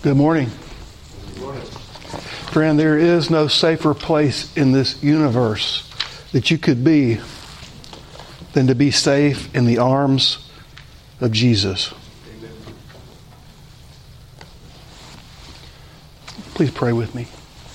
Good morning. Good morning. Friend, there is no safer place in this universe that you could be than to be safe in the arms of Jesus. Amen. Please pray with me.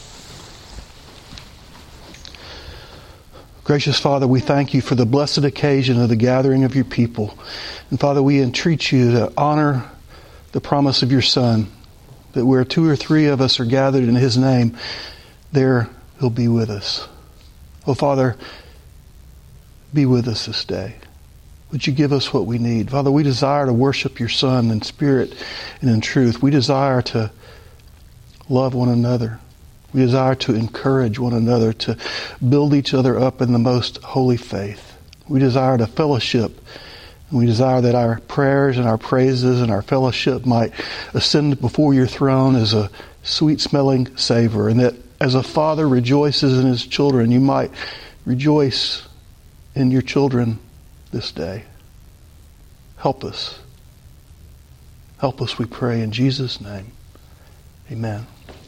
Gracious Father, we thank you for the blessed occasion of the gathering of your people. And Father, we entreat you to honor the promise of your Son, that where two or three of us are gathered in His name, there He'll be with us. Oh, Father, be with us this day. Would you give us what we need? Father, we desire to worship your Son in spirit and in truth. We desire to love one another. We desire to encourage one another, to build each other up in the most holy faith. We desire to fellowship. And we desire that our prayers and our praises and our fellowship might ascend before your throne as a sweet-smelling savor. And that as a father rejoices in his children, you might rejoice in your children this day. Help us. Help us, we pray, in Jesus' name. Amen.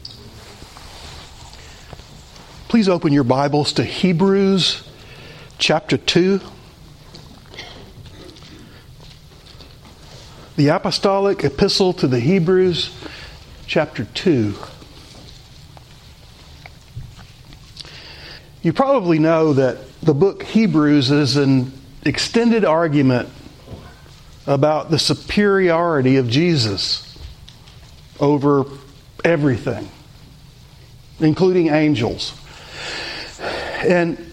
Please open your Bibles to Hebrews chapter 2. The Apostolic Epistle to the Hebrews, chapter 2. You probably know that the book Hebrews is an extended argument about the superiority of Jesus over everything, including angels. And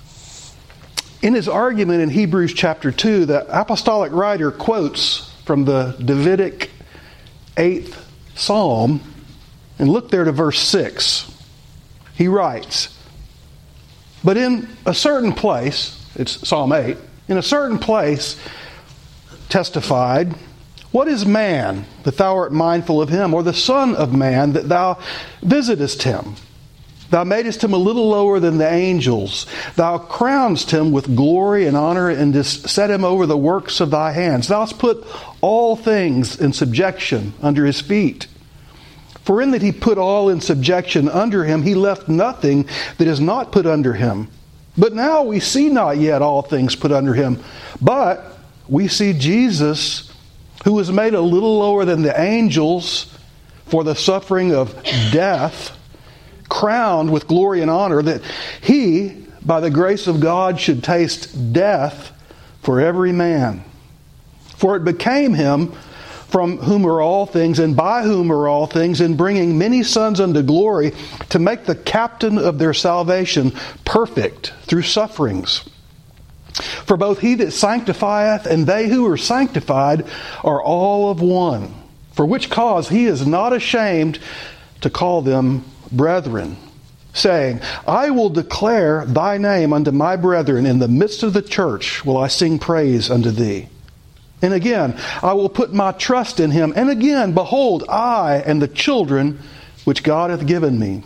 in his argument in Hebrews chapter 2, the apostolic writer quotes from the Davidic 8th Psalm, and look there to verse 6. He writes, "But in a certain place," it's Psalm 8, "in a certain place testified, what is man that thou art mindful of him, or the son of man that thou visitest him? Thou madest him a little lower than the angels. Thou crownedst him with glory and honor, and didst set him over the works of thy hands. Thou hast put all things in subjection under his feet. For in that he put all in subjection under him, he left nothing that is not put under him. But now we see not yet all things put under him. But we see Jesus, who was made a little lower than the angels for the suffering of death, crowned with glory and honor, that he, by the grace of God, should taste death for every man. For it became him, from whom are all things, and by whom are all things, in bringing many sons unto glory, to make the captain of their salvation perfect through sufferings. For both he that sanctifieth and they who are sanctified are all of one. For which cause he is not ashamed to call them brethren, saying, I will declare thy name unto my brethren. In the midst of the church will I sing praise unto thee. And again, I will put my trust in him. And again, behold, I and the children which God hath given me.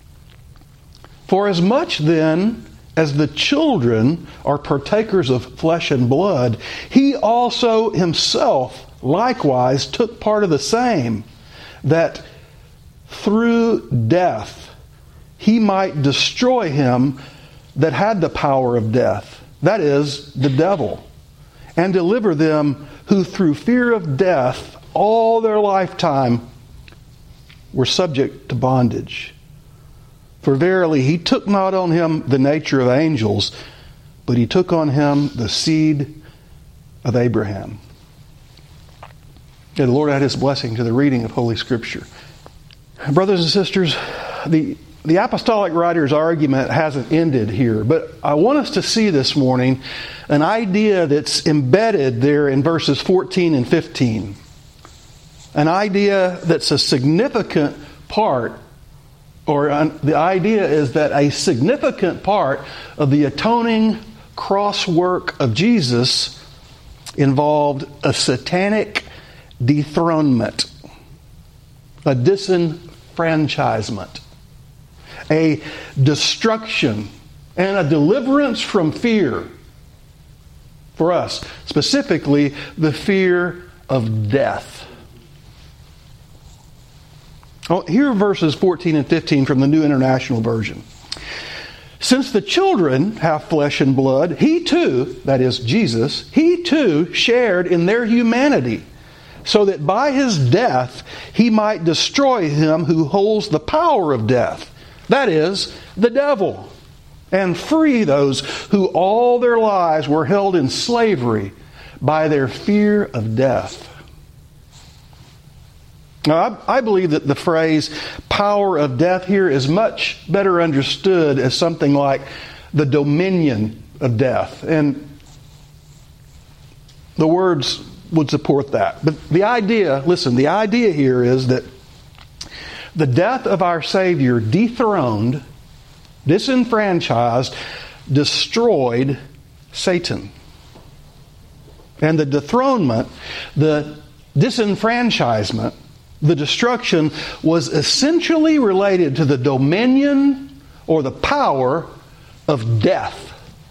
For as much then as the children are partakers of flesh and blood, he also himself likewise took part of the same, that through death he might destroy him that had the power of death, that is, the devil, and deliver them who through fear of death all their lifetime were subject to bondage. For verily he took not on him the nature of angels, but he took on him the seed of Abraham." May the Lord add his blessing to the reading of Holy Scripture. Brothers and sisters, the apostolic writer's argument hasn't ended here, but I want us to see this morning an idea that's embedded there in verses 14 and 15. An idea that's a significant part, the idea is that a significant part of the atoning cross work of Jesus involved a satanic dethronement, a disenfranchisement, a destruction, and a deliverance from fear for us, specifically the fear of death. Oh, here are verses 14 and 15 from the New International Version. Since the children have flesh and blood, he too, that is Jesus, he too shared in their humanity, so that by his death he might destroy him who holds the power of death, that is, the devil, and free those who all their lives were held in slavery by their fear of death. Now, I believe that the phrase power of death here is much better understood as something like the dominion of death. And the words would support that. But the idea here is that the death of our Savior dethroned, disenfranchised, destroyed Satan. And the dethronement, the disenfranchisement, the destruction was essentially related to the dominion or the power of death.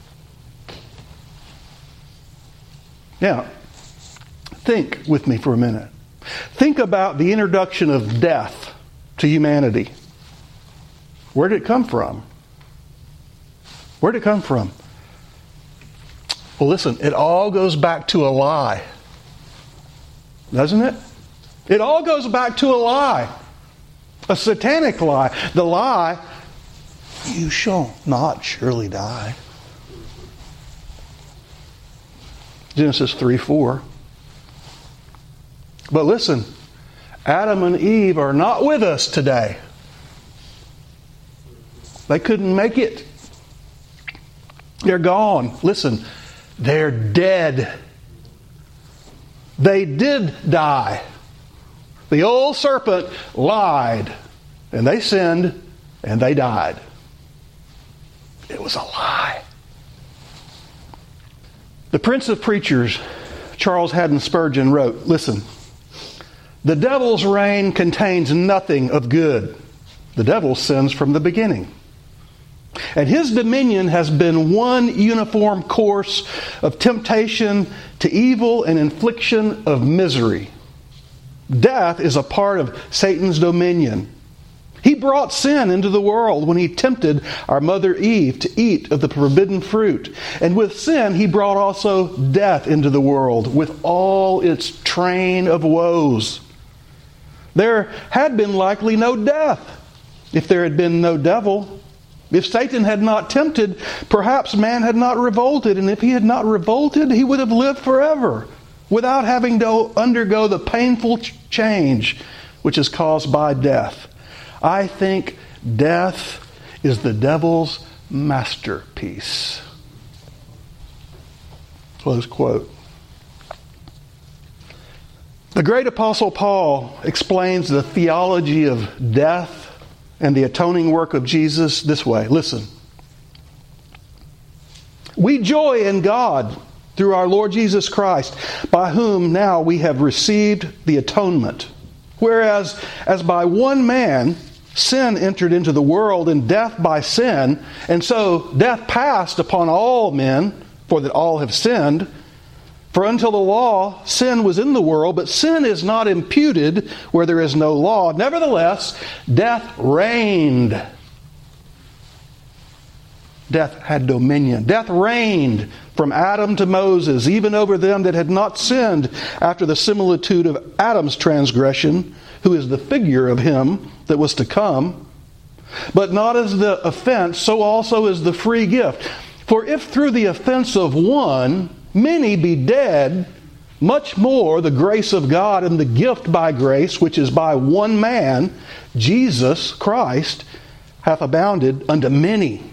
Now, think with me for a minute. Think about the introduction of death to humanity. Where did it come from? Where did it come from? Well, listen, it all goes back to a lie. Doesn't it? It all goes back to a lie. A satanic lie. The lie, you shall not surely die. Genesis 3:4. But listen, Adam and Eve are not with us today. They couldn't make it. They're gone. Listen, they're dead. They did die. The old serpent lied, and they sinned, and they died. It was a lie. The Prince of Preachers, Charles Haddon Spurgeon, wrote, listen, the devil's reign contains nothing of good. The devil sins from the beginning. And his dominion has been one uniform course of temptation to evil and infliction of misery. Death is a part of Satan's dominion. He brought sin into the world when he tempted our mother Eve to eat of the forbidden fruit. And with sin, he brought also death into the world with all its train of woes. There had been likely no death if there had been no devil. If Satan had not tempted, perhaps man had not revolted. And if he had not revolted, he would have lived forever without having to undergo the painful change which is caused by death. I think death is the devil's masterpiece. Close quote. The great apostle Paul explains the theology of death and the atoning work of Jesus this way. Listen. We joy in God through our Lord Jesus Christ, by whom now we have received the atonement. Whereas, as by one man sin entered into the world, and death by sin, and so death passed upon all men, for that all have sinned. For until the law, sin was in the world, but sin is not imputed where there is no law. Nevertheless, death reigned. Death had dominion. Death reigned from Adam to Moses, even over them that had not sinned, after the similitude of Adam's transgression, who is the figure of him that was to come. But not as the offense, so also is the free gift. For if through the offense of one many be dead, much more the grace of God and the gift by grace, which is by one man, Jesus Christ, hath abounded unto many.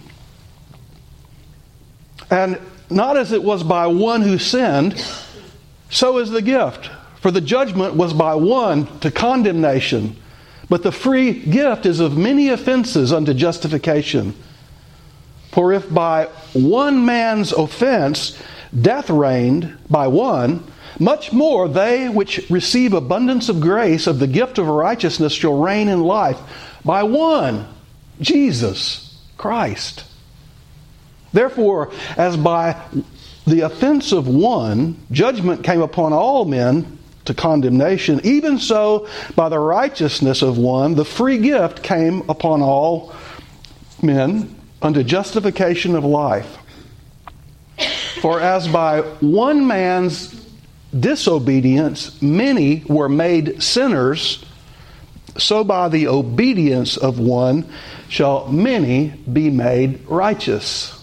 And not as it was by one who sinned, so is the gift. For the judgment was by one to condemnation, but the free gift is of many offenses unto justification. For if by one man's offense death reigned by one, much more they which receive abundance of grace of the gift of righteousness shall reign in life by one, Jesus Christ. Therefore, as by the offense of one, judgment came upon all men, to condemnation, even so by the righteousness of one the free gift came upon all men unto justification of life. For as by one man's disobedience many were made sinners, so by the obedience of one shall many be made righteous.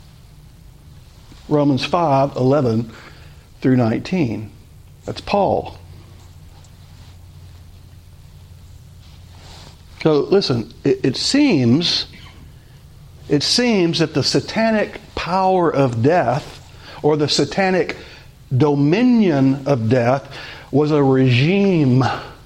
Romans 5:11 through 19. That's Paul. So listen, it seems that the satanic power of death, or the satanic dominion of death, was a regime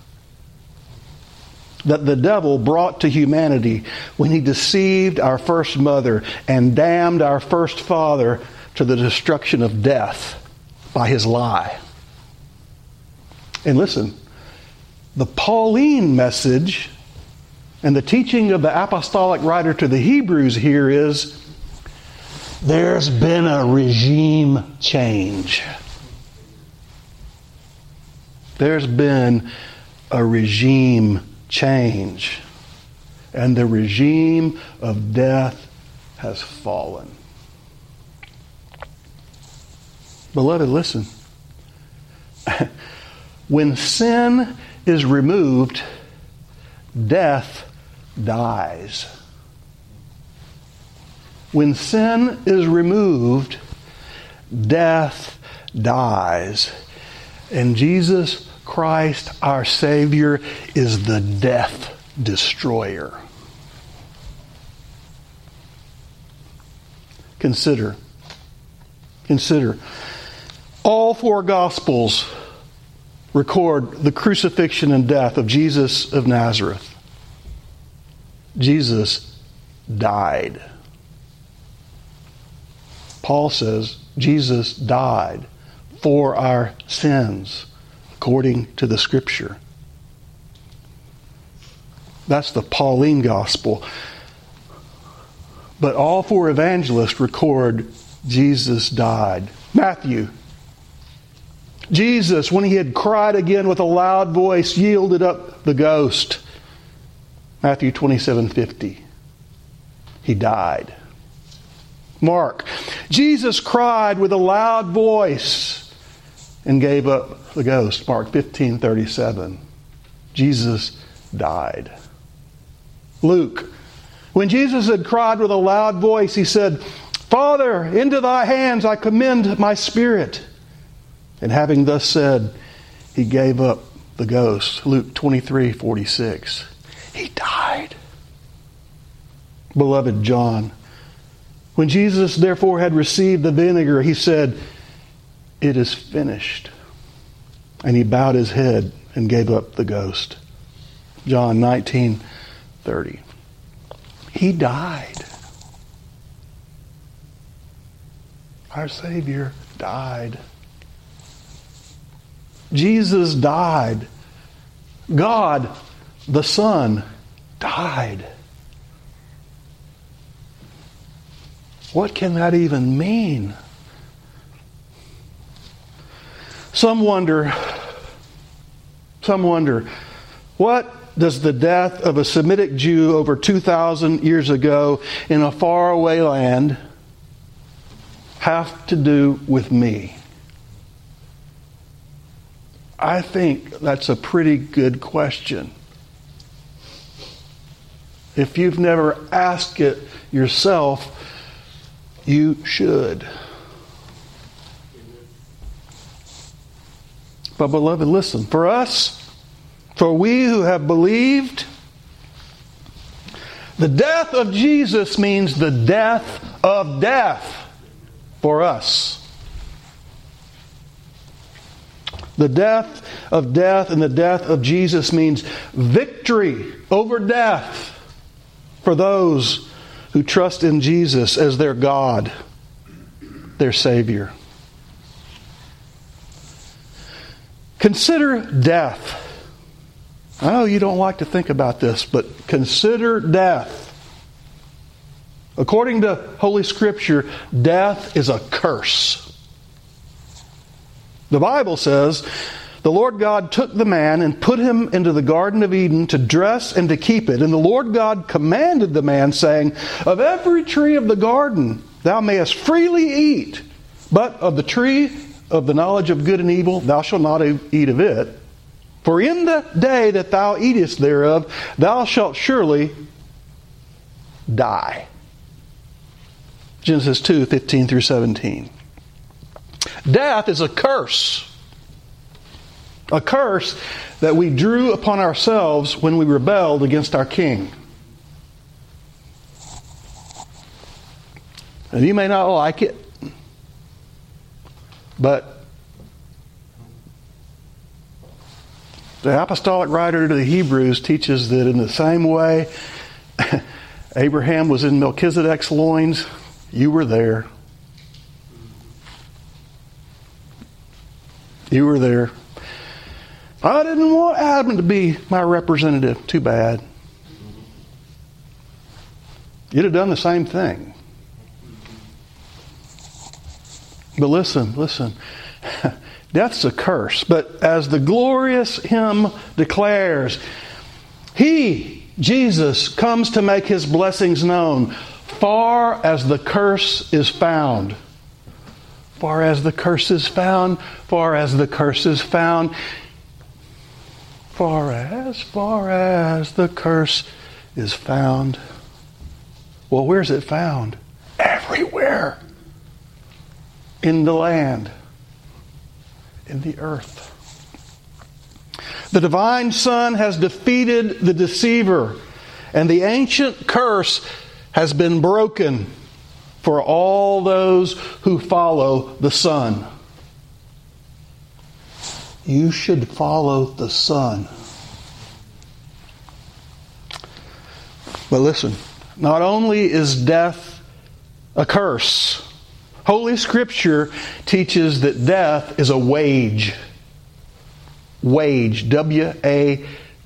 that the devil brought to humanity when he deceived our first mother and damned our first father to the destruction of death by his lie. And listen, the Pauline message and the teaching of the apostolic writer to the Hebrews here is there's been a regime change. There's been a regime change. And the regime of death has fallen. Beloved, listen. When sin is removed, death dies. When sin is removed, death dies. And Jesus Christ, our Savior, is the death destroyer. Consider. All four Gospels record the crucifixion and death of Jesus of Nazareth. Jesus died. Paul says Jesus died for our sins, according to the Scripture. That's the Pauline Gospel. But all four evangelists record Jesus died. Matthew. Jesus, when he had cried again with a loud voice, yielded up the ghost. Matthew 27:50. He died. Mark. Jesus cried with a loud voice and gave up the ghost. Mark 15:37. Jesus died. Luke. When Jesus had cried with a loud voice, he said, Father, into thy hands I commend my spirit. And having thus said, he gave up the ghost. Luke 23:46. He died. Beloved John. When Jesus therefore had received the vinegar, he said, it is finished. And he bowed his head and gave up the ghost. John 19:30. He died. Our Savior died. Jesus died. God, the Son, died. What can that even mean? Some wonder, what does the death of a Semitic Jew over 2,000 years ago in a faraway land have to do with me? I think that's a pretty good question. If you've never asked it yourself, you should. But beloved, listen. For us, for we who have believed, the death of Jesus means the death of death for us. The death of death and the death of Jesus means victory over death for those who trust in Jesus as their God, their Savior. Consider death. I know you don't like to think about this, but consider death. According to Holy Scripture, death is a curse. The Bible says the Lord God took the man and put him into the Garden of Eden to dress and to keep it. And the Lord God commanded the man, saying, of every tree of the garden thou mayest freely eat, but of the tree of the knowledge of good and evil thou shalt not eat of it. For in the day that thou eatest thereof, thou shalt surely die. Genesis 2:15 through 17. Death is a curse. A curse that we drew upon ourselves when we rebelled against our King. And you may not like it, but the apostolic writer to the Hebrews teaches that in the same way Abraham was in Melchizedek's loins, you were there. You were there. I didn't want Adam to be my representative. Too bad. You'd have done the same thing. But listen. Death's a curse. But as the glorious hymn declares, He, Jesus, comes to make His blessings known, far as the curse is found. Far as the curse is found, far as the curse is found. Far as the curse is found. Well, where's it found? Everywhere. In the land. In the earth. The divine Son has defeated the deceiver, and the ancient curse has been broken for all those who follow the Son. You should follow the Son. But listen, not only is death a curse, Holy Scripture teaches that death is a wage. Wage, W-A-G-E.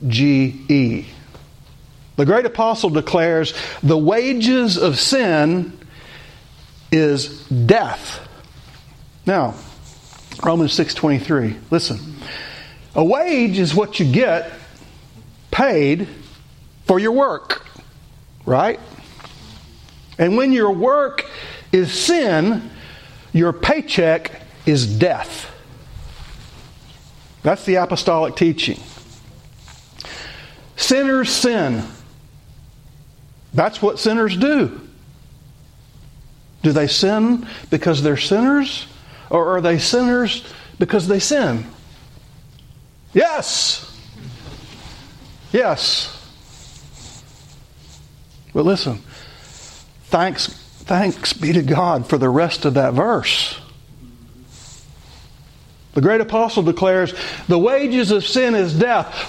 The great apostle declares the wages of sin is death. Now, Romans 6:23. Listen. A wage is what you get paid for your work. Right? And when your work is sin, your paycheck is death. That's the apostolic teaching. Sinners sin. That's what sinners do. Do they sin because they're sinners? Or are they sinners because they sin? Yes. Yes. But listen, thanks be to God for the rest of that verse. The great apostle declares, the wages of sin is death,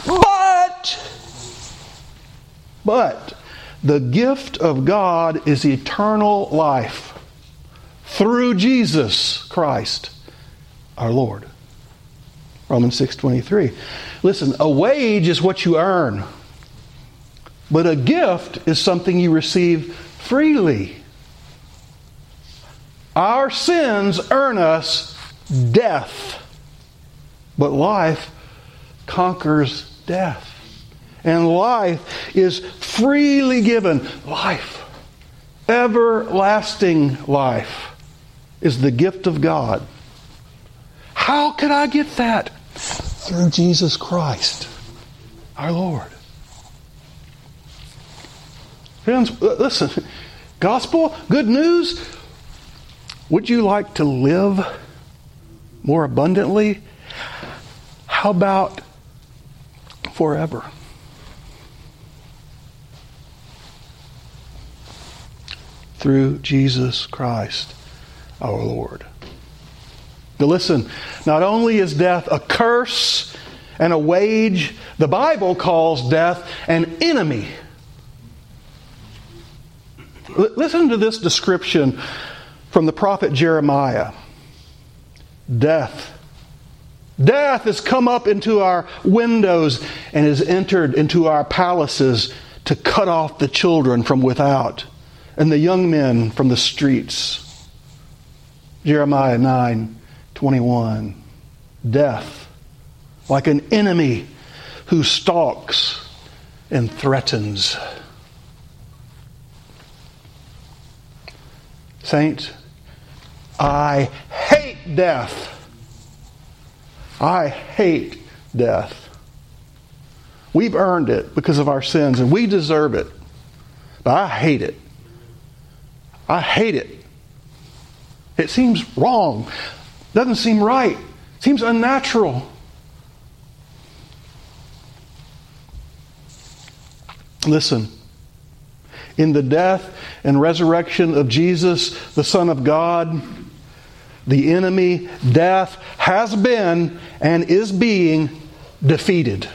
but the gift of God is eternal life through Jesus Christ, our Lord. Romans 6:23. Listen, a wage is what you earn, but a gift is something you receive freely. Our sins earn us death, but life conquers death. And life is freely given. Life, everlasting life, is the gift of God. How can I get that? Through Jesus Christ, our Lord. Friends, listen. Gospel, good news. Would you like to live more abundantly? How about forever? Through Jesus Christ, our Lord. But listen, not only is death a curse and a wage, the Bible calls death an enemy. Listen to this description from the prophet Jeremiah. Death has come up into our windows and has entered into our palaces to cut off the children from without and the young men from the streets. Jeremiah 9:21. Death like an enemy who stalks and threatens. Saints, I hate death. I hate death. We've earned it because of our sins, and we deserve it. But I hate it. I hate it. It seems wrong. Doesn't seem right. Seems unnatural. Listen. In the death and resurrection of Jesus, the Son of God, the enemy, death, has been and is being defeated.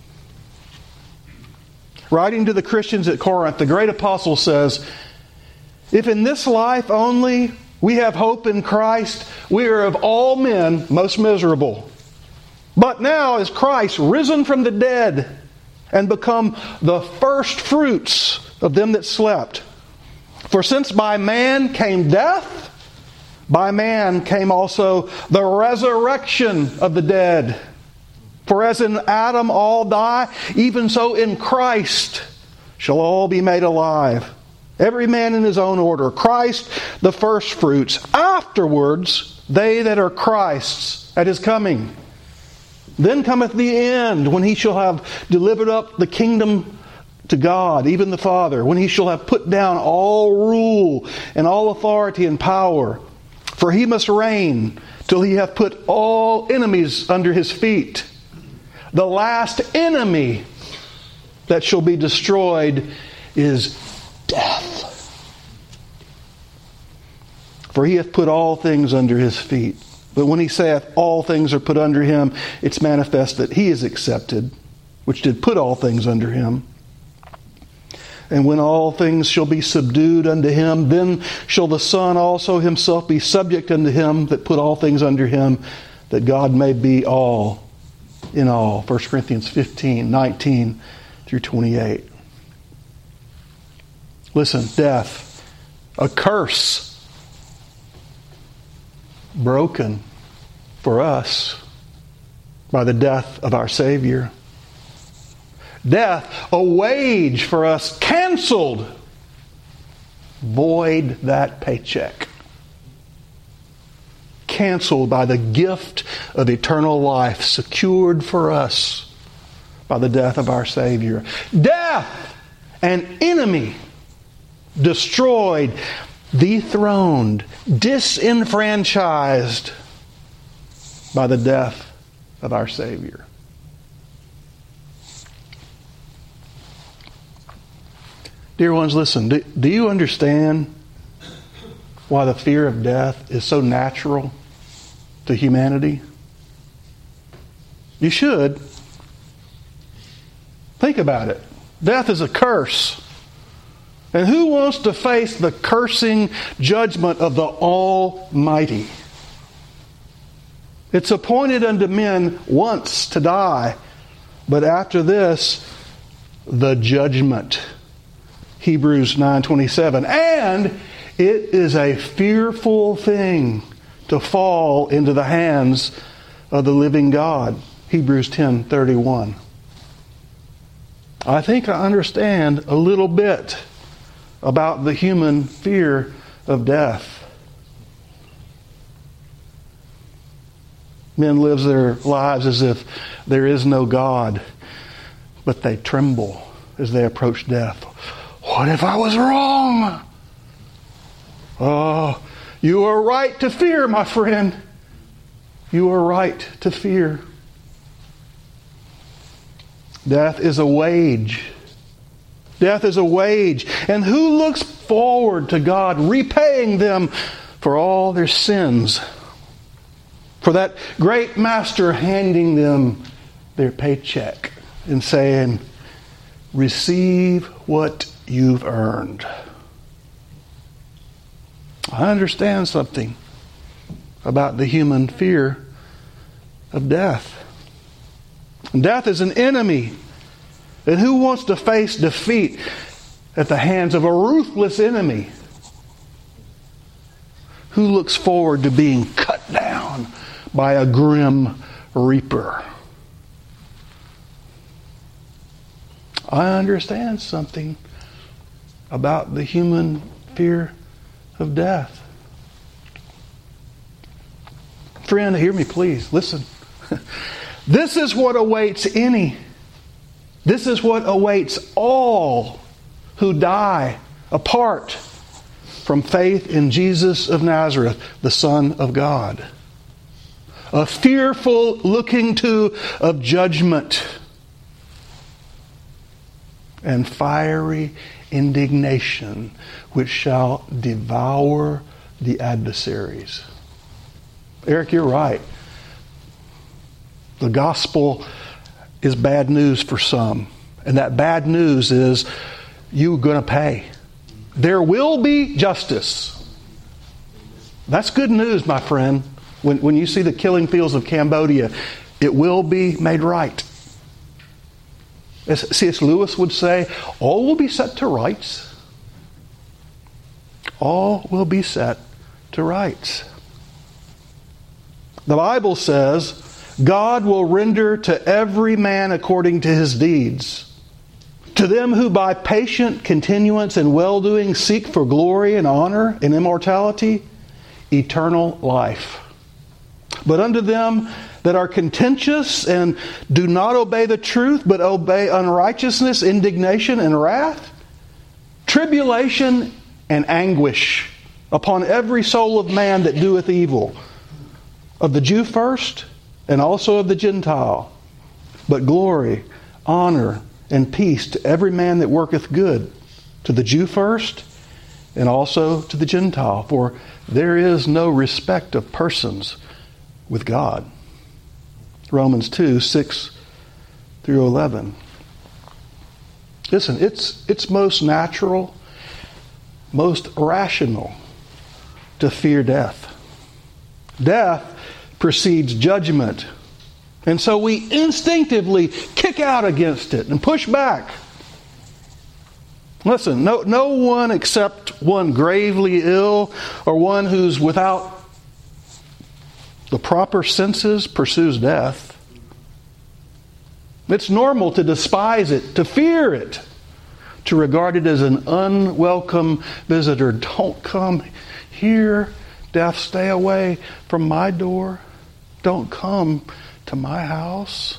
Writing to the Christians at Corinth, the great apostle says, "If in this life only we have hope in Christ, we are of all men most miserable. But now is Christ risen from the dead and become the first fruits of them that slept. For since by man came death, by man came also the resurrection of the dead. For as in Adam all die, even so in Christ shall all be made alive. Every man in his own order. Christ the first fruits. Afterwards, they that are Christ's at his coming. Then cometh the end, when he shall have delivered up the kingdom to God, even the Father, when he shall have put down all rule and all authority and power. For he must reign till he hath put all enemies under his feet. The last enemy that shall be destroyed is death. For he hath put all things under his feet. But when he saith all things are put under him, it's manifest that he is accepted, which did put all things under him. And when all things shall be subdued unto him, then shall the Son also himself be subject unto him that put all things under him, that God may be all in all." 1 Corinthians 15, 19 through 28. Listen, death, a curse, broken for us by the death of our Savior. Death, a wage for us, canceled. Void that paycheck. Canceled by the gift of eternal life, secured for us by the death of our Savior. Death, an enemy, destroyed, dethroned, disenfranchised by the death of our Savior. Dear ones, listen, do you understand why the fear of death is so natural to humanity? You should. Think about it. Death is a curse. And who wants to face the cursing judgment of the Almighty? It's appointed unto men once to die, but after this, the judgment. Hebrews 9:27. And it is a fearful thing to fall into the hands of the living God. Hebrews 10:31. I think I understand a little bit about the human fear of death. Men live their lives as if there is no God, but they tremble as they approach death. What if I was wrong? Oh, you are right to fear, my friend. You are right to fear. Death is a wage. Death is a wage. And who looks forward to God repaying them for all their sins? For that great master handing them their paycheck and saying, receive what you've earned. I understand something about the human fear of death. Death is an enemy. And who wants to face defeat at the hands of a ruthless enemy? Who looks forward to being cut down by a grim reaper? I understand something about the human fear of death. Friend, hear me please. Listen. This is what awaits this is what awaits all who die apart from faith in Jesus of Nazareth, the Son of God. A fearful looking to of judgment and fiery indignation which shall devour the adversaries. Eric, you're right. The gospel is bad news for some. And that bad news is you're going to pay. There will be justice. That's good news, my friend. When you see the killing fields of Cambodia, it will be made right. As C.S. Lewis would say, all will be set to rights. All will be set to rights. The Bible says, God will render to every man according to his deeds. To them who by patient continuance and well-doing seek for glory and honor and immortality, eternal life. But unto them that are contentious and do not obey the truth, but obey unrighteousness, indignation, and wrath, tribulation and anguish upon every soul of man that doeth evil, of the Jew first, and also of the Gentile. But glory, honor, and peace to every man that worketh good, to the Jew first, and also to the Gentile. For there is no respect of persons with God. Romans 2, 6 through 11. Listen, it's most natural, most rational to fear death. Death precedes judgment. And so we instinctively kick out against it and push back. Listen, no one except one gravely ill or one who's without the proper senses pursues death. It's normal to despise it, to fear it, to regard it as an unwelcome visitor. Don't come here, death, stay away from my door. Don't come to my house.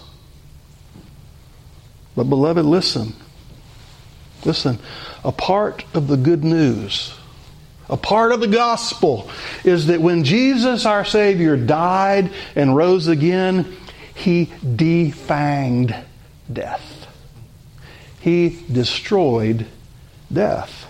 But beloved, listen. Listen, a part of the good news, a part of the gospel is that when Jesus our Savior died and rose again, He defanged death. He destroyed death.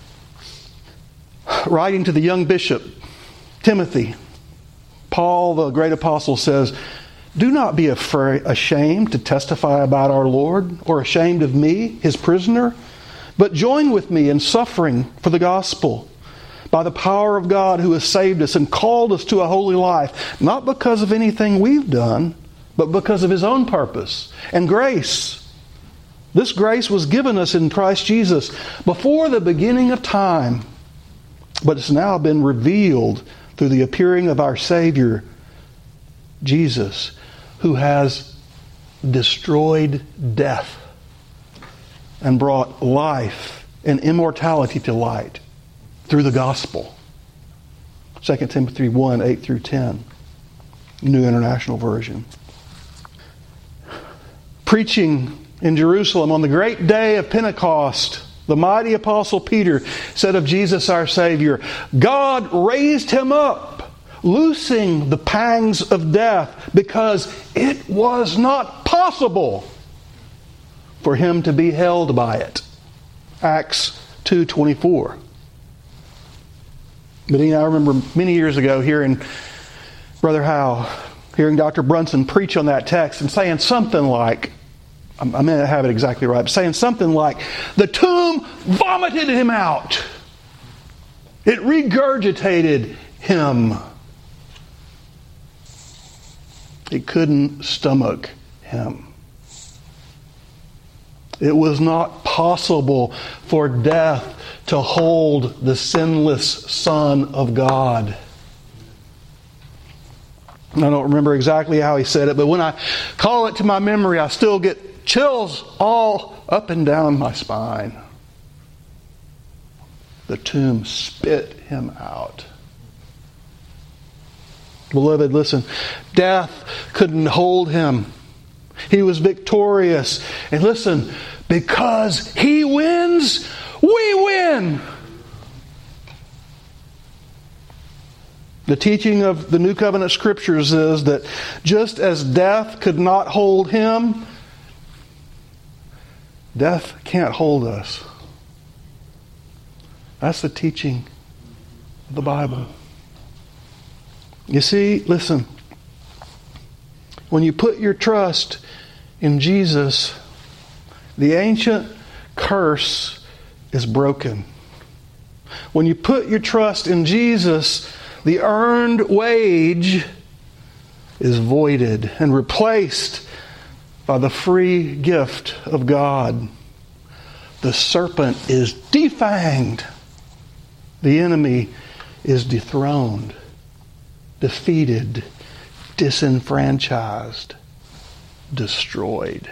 Writing to the young bishop, Timothy, Paul, the great apostle, says, do not be ashamed to testify about our Lord, or ashamed of me, His prisoner, but join with me in suffering for the gospel by the power of God who has saved us and called us to a holy life, not because of anything we've done, but because of His own purpose and grace. This grace was given us in Christ Jesus before the beginning of time, but it's now been revealed through the appearing of our Savior, Jesus, who has destroyed death and brought life and immortality to light through the gospel. 2 Timothy 1, 8 through 10, New International Version. Preaching in Jerusalem on the great day of Pentecost, the mighty apostle Peter said of Jesus our Savior, God raised Him up, loosing the pangs of death, because it was not possible for Him to be held by it. Acts 2:24. But I remember many years ago hearing Brother Howe, hearing Dr. Brunson preach on that text and saying something like, I may not have it exactly right, but saying something like, the tomb vomited Him out. It regurgitated Him. It couldn't stomach Him. It was not possible for death to hold the sinless Son of God. I don't remember exactly how he said it, but when I call it to my memory, I still get chills all up and down my spine. The tomb spit him out. Beloved, listen, death couldn't hold him. He was victorious. And listen, because he wins, we win. The teaching of the New Covenant Scriptures is that just as death could not hold him, death can't hold us. That's the teaching of the Bible. You see, listen, when you put your trust in Jesus, the ancient curse is broken. When you put your trust in Jesus, the earned wage is voided and replaced by the free gift of God. The serpent is defanged. The enemy is dethroned, defeated, disenfranchised, destroyed.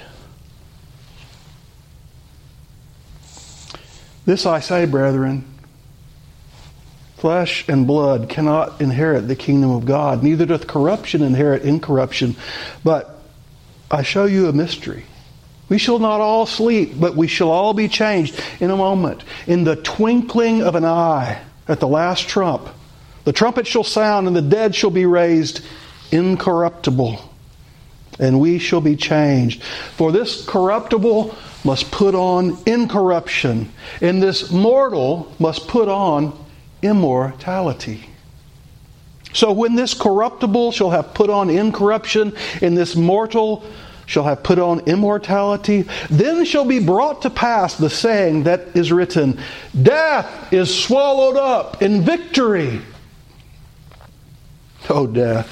This I say, brethren, flesh and blood cannot inherit the kingdom of God, neither doth corruption inherit incorruption. But I show you a mystery. We shall not all sleep, but we shall all be changed in a moment, in the twinkling of an eye, at the last trump. The trumpet shall sound, and the dead shall be raised incorruptible, and we shall be changed. For this corruptible must put on incorruption, and this mortal must put on immortality. So when this corruptible shall have put on incorruption, and this mortal shall have put on immortality, then shall be brought to pass the saying that is written, Death is swallowed up in victory. O death,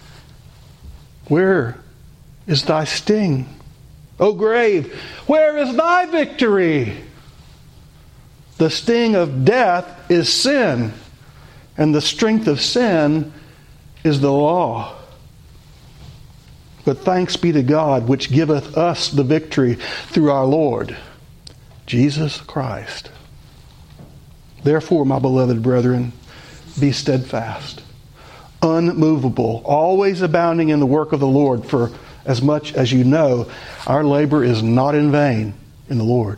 where is thy sting? O grave, where is thy victory? The sting of death is sin, and the strength of sin is the law. But thanks be to God, which giveth us the victory through our Lord Jesus Christ. Therefore, my beloved brethren, be steadfast, unmovable, always abounding in the work of the Lord, for as much as you know, our labor is not in vain in the Lord.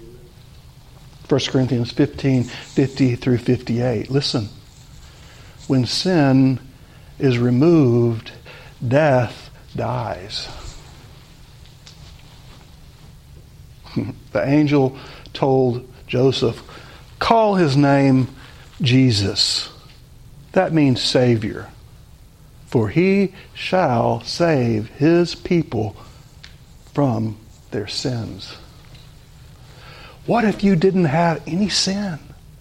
1 Corinthians 15, 50 through 58. Listen, when sin is removed, death dies. The angel told Joseph, call his name Jesus. That means Savior. For he shall save his people from their sins. What if you didn't have any sin?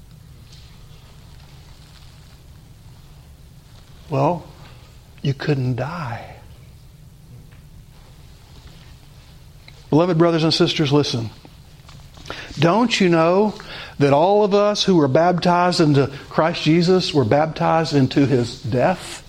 Well, you couldn't die. Beloved brothers and sisters, listen. Don't you know that all of us who were baptized into Christ Jesus were baptized into His death?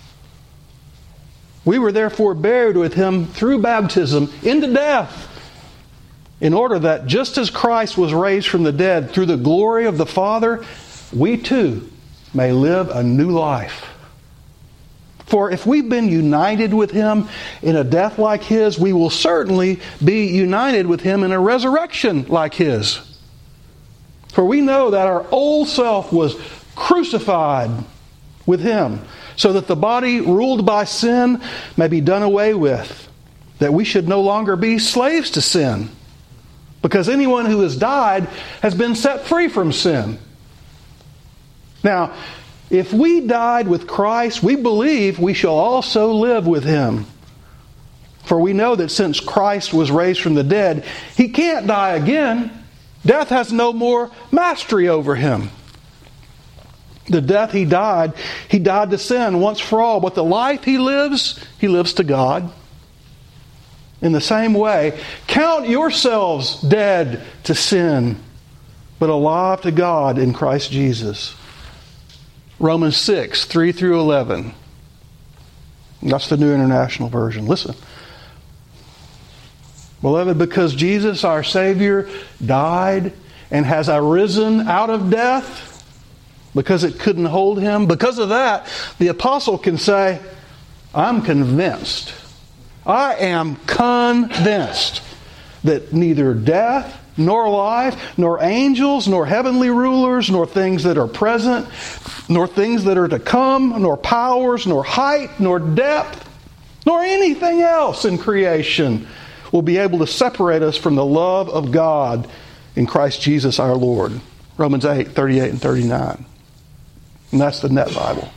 We were therefore buried with Him through baptism into death, in order that just as Christ was raised from the dead through the glory of the Father, we too may live a new life. For if we've been united with Him in a death like His, we will certainly be united with Him in a resurrection like His. For we know that our old self was crucified with Him, so that the body ruled by sin may be done away with, that we should no longer be slaves to sin. Because anyone who has died has been set free from sin. Now, if we died with Christ, we believe we shall also live with Him. For we know that since Christ was raised from the dead, He can't die again. Death has no more mastery over Him. The death He died to sin once for all. But the life He lives to God. In the same way, count yourselves dead to sin, but alive to God in Christ Jesus. Romans 6, 3 through 11. That's the New International Version. Listen. Beloved, because Jesus, our Savior, died and has arisen out of death, because it couldn't hold him, because of that, the apostle can say, I'm convinced. I am convinced that neither death, nor life, nor angels, nor heavenly rulers, nor things that are present, nor things that are to come, nor powers, nor height, nor depth, nor anything else in creation will be able to separate us from the love of God in Christ Jesus our Lord. Romans 8, 38 and 39. And that's the Net Bible.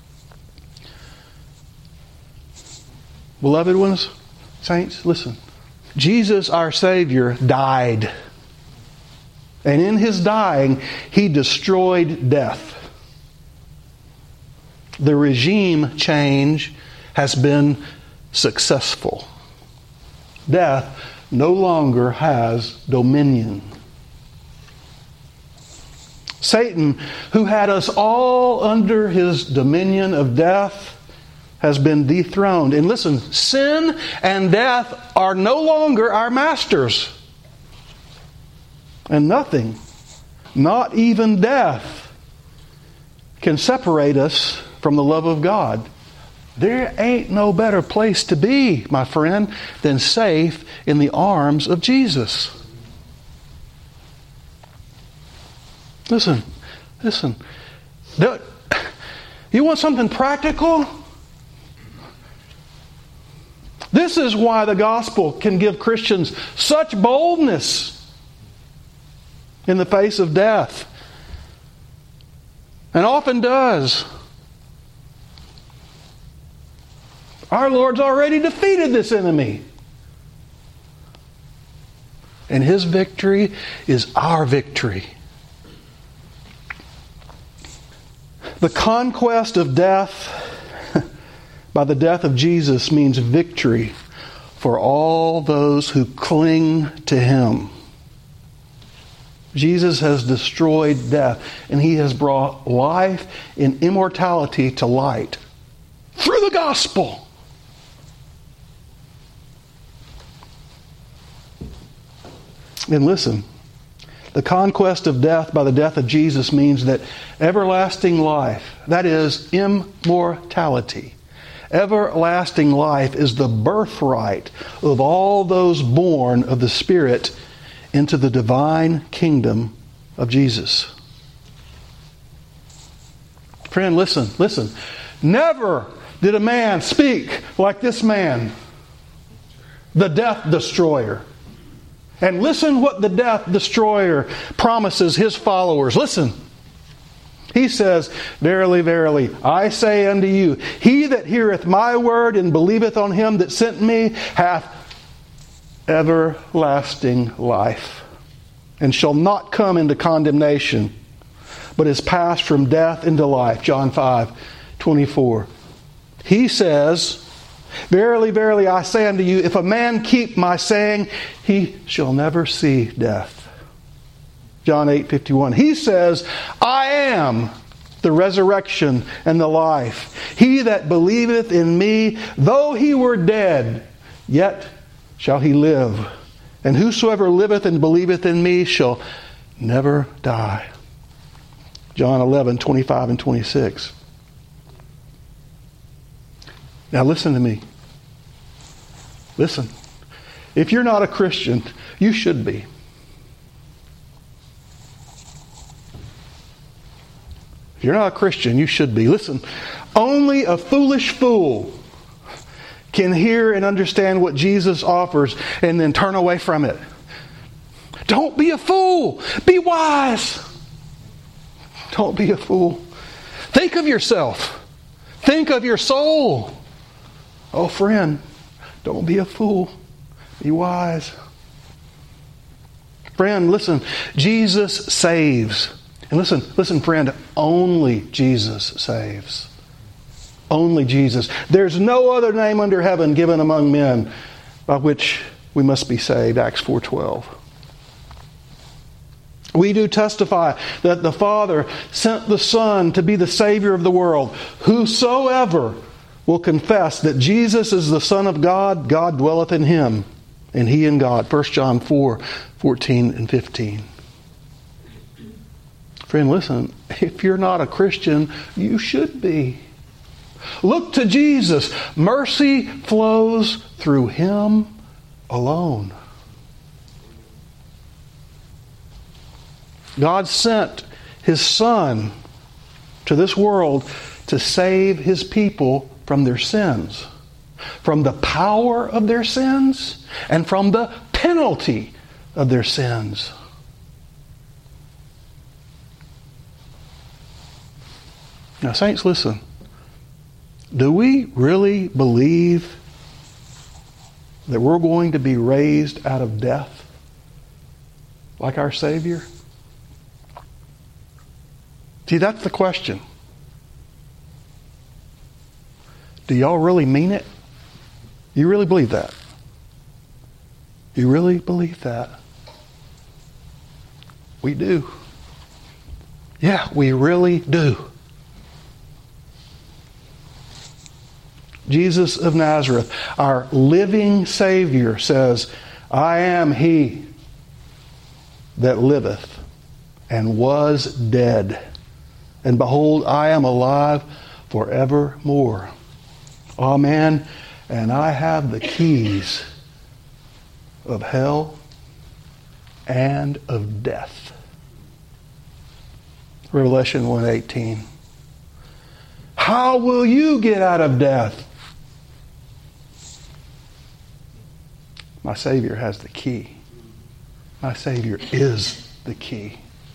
Beloved ones, saints, listen. Jesus, our Savior, died. And in His dying, He destroyed death. The regime change has been successful. Death no longer has dominion. Satan, who had us all under his dominion of death, has been dethroned. And listen, sin and death are no longer our masters. And nothing, not even death, can separate us from the love of God. There ain't no better place to be, my friend, than safe in the arms of Jesus. Listen. You want something practical? This is why the gospel can give Christians such boldness in the face of death. And often does. Our Lord's already defeated this enemy. And His victory is our victory. The conquest of death by the death of Jesus means victory for all those who cling to Him. Jesus has destroyed death, and He has brought life in immortality to light through the gospel. And listen, the conquest of death by the death of Jesus means that everlasting life, that is immortality, everlasting life is the birthright of all those born of the Spirit into the divine kingdom of Jesus. Friend, listen. Never did a man speak like this man, the death destroyer. And listen what the death destroyer promises his followers. Listen. He says, Verily, verily, I say unto you, he that heareth my word and believeth on him that sent me hath everlasting life, and shall not come into condemnation, but is passed from death into life. John 5:24. He says, Verily, verily, I say unto you, if a man keep my saying, he shall never see death. John 8:51. He says, I am the resurrection and the life. He that believeth in me, though he were dead, yet shall he live. And whosoever liveth and believeth in me shall never die. John 11:25 and 26. Now listen to me. Listen. If you're not a Christian, you should be. If you're not a Christian, you should be. Listen. Only a foolish fool can hear and understand what Jesus offers and then turn away from it. Don't be a fool. Be wise. Don't be a fool. Think of yourself. Think of your soul. Oh, friend, don't be a fool. Be wise. Friend, listen. Jesus saves. And listen, friend, only Jesus saves. Only Jesus. There's no other name under heaven given among men by which we must be saved. Acts 4:12. We do testify that the Father sent the Son to be the Savior of the world. Whosoever will confess that Jesus is the Son of God, God dwelleth in him. and he and God. 1 John 4:14 and 15. Friend, listen, if you're not a Christian, you should be. Look to Jesus. Mercy flows through him alone. God sent his Son to this world to save his people from their sins, from the power of their sins, and from the penalty of their sins. Now, saints, listen. Do we really believe that we're going to be raised out of death like our Savior? See, that's the question. Do y'all really mean it? You really believe that? You really believe that? We do. Yeah, we really do. Jesus of Nazareth, our living Savior, says, I am he that liveth and was dead. And behold, I am alive forevermore. Amen. And I have the keys of hell and of death. Revelation 1:18. How will you get out of death? My Savior has the key. My Savior is the key.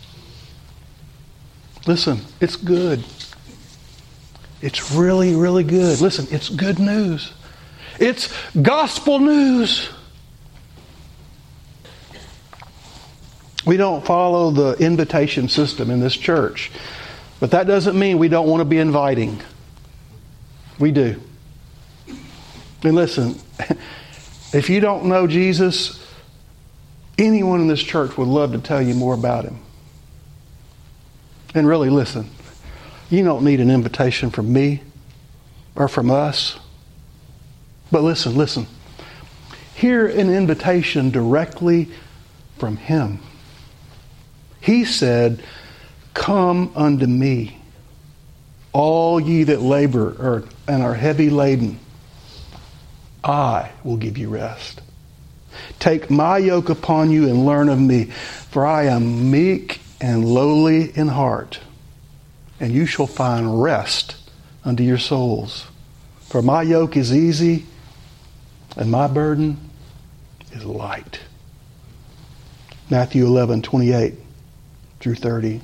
Listen, it's good. It's really, really good. Listen, it's good news. It's gospel news. We don't follow the invitation system in this church, but that doesn't mean we don't want to be inviting. We do. And listen, if you don't know Jesus, anyone in this church would love to tell you more about him. And really, listen, you don't need an invitation from me or from us. But listen. Hear an invitation directly from him. He said, come unto me, all ye that labor and are heavy laden. I will give you rest. Take my yoke upon you and learn of me, for I am meek and lowly in heart, and you shall find rest unto your souls. For my yoke is easy, and my burden is light. Matthew 11:28 through 30.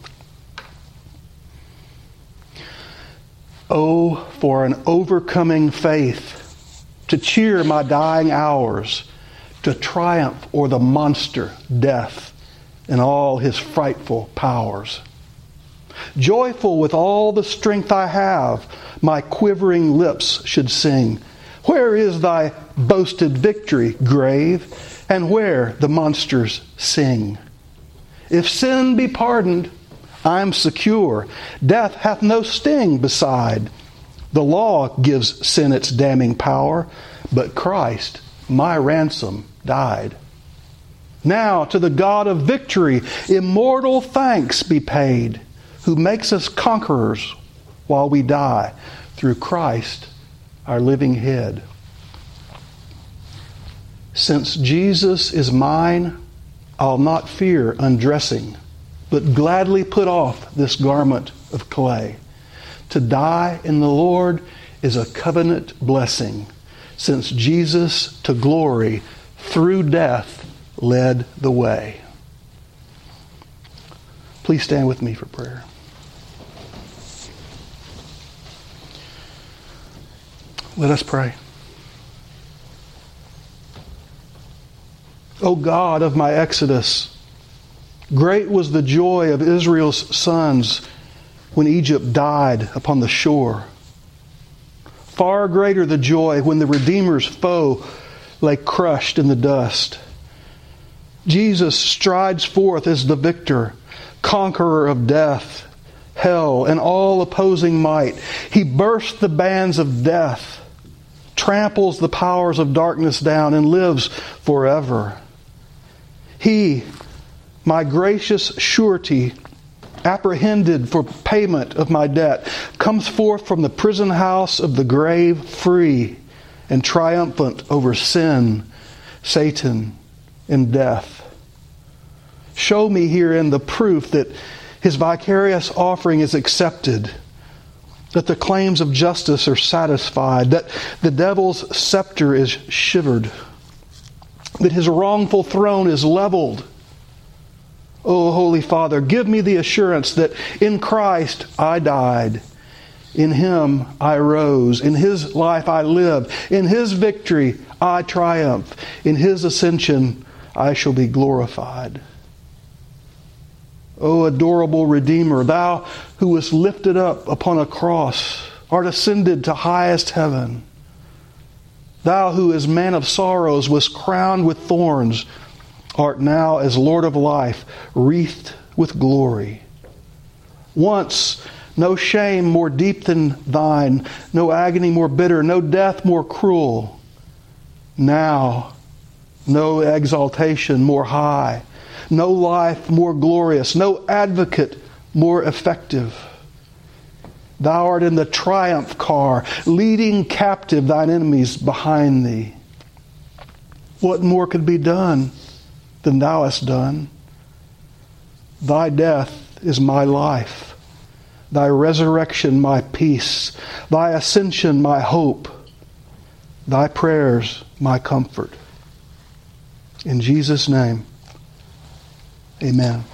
Oh, for an overcoming faith to cheer my dying hours, to triumph o'er the monster death and all his frightful powers. Joyful with all the strength I have, my quivering lips should sing, where is thy boasted victory, grave, and where the monsters sing? If sin be pardoned, I am secure. Death hath no sting beside. The law gives sin its damning power, but Christ, my ransom, died. Now to the God of victory, immortal thanks be paid, who makes us conquerors while we die, through Christ, our living head. Since Jesus is mine, I'll not fear undressing, but gladly put off this garment of clay. To die in the Lord is a covenant blessing, since Jesus to glory through death led the way. Please stand with me for prayer. Let us pray. O God of my exodus, great was the joy of Israel's sons when Egypt died upon the shore. Far greater the joy when the Redeemer's foe lay crushed in the dust. Jesus strides forth as the victor, conqueror of death, hell, and all opposing might. He burst the bands of death, tramples the powers of darkness down, and lives forever. He, my gracious surety, apprehended for payment of my debt, comes forth from the prison house of the grave free and triumphant over sin, Satan, and death. Show me herein the proof that His vicarious offering is accepted, that the claims of justice are satisfied, that the devil's scepter is shivered, that his wrongful throne is leveled. O Holy Father, give me the assurance that in Christ I died, in Him I rose, in His life I live, in His victory I triumph, in His ascension I shall be glorified. O adorable Redeemer, Thou who wast lifted up upon a cross, art ascended to highest heaven. Thou who as man of sorrows wast crowned with thorns, art now as Lord of life, wreathed with glory. Once no shame more deep than Thine, no agony more bitter, no death more cruel. Now no exaltation more high, no life more glorious, no advocate more effective. Thou art in the triumph car, leading captive Thine enemies behind Thee. What more could be done than Thou hast done? Thy death is my life, Thy resurrection my peace, Thy ascension my hope, Thy prayers my comfort. In Jesus' name, amen.